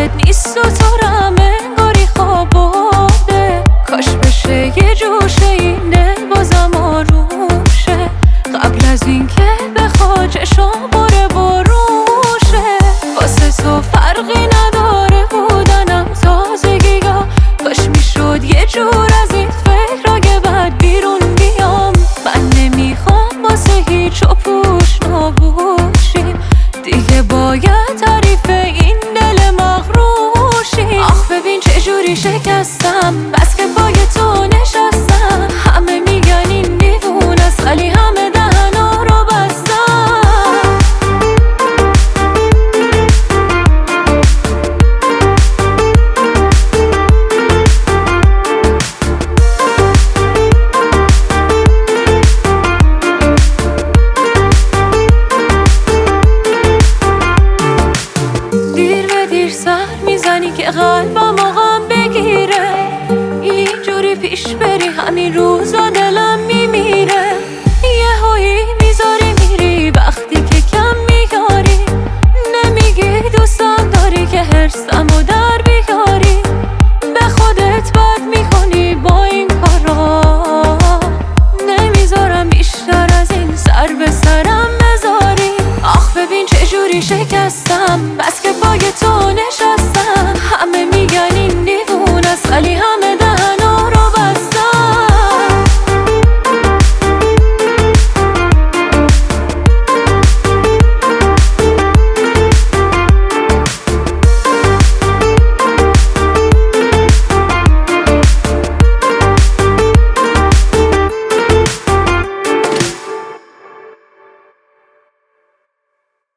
یادت نیست و تو رم انگاری خواب برده. کاش بشه یه جوشه این دل بازم آروشه، قبل از این که بخواد چشام باره بروشه. واسه تو فرقی نداره بودنم تازگی، یا کاش میشد یه جور از این فکر اگه بعد بیرون بیام. من نمیخوام واسه هیچ و پوش نباشیم، دیگه باید تعریف این دل مغروشیم. آخ ببین چجوری شکستم، بس که پای تو نشستم. همه میگن این دیوونه است ولی همه دهنا رو بستم. دیر به دیر سر میزنی که قلبم غم بگیره. اینجوری پیش بری همین روزا دلم میمیره. یهویی میذاری میری وقتی که کم میاری، نمیگی دوستم داری که حرصم و در بیاری. به خودت بد میکنی با این کارا، نمیذارم بیشتر از این سر به سرم بذاری. آخ ببین چجوری شکستم، بس که پای تو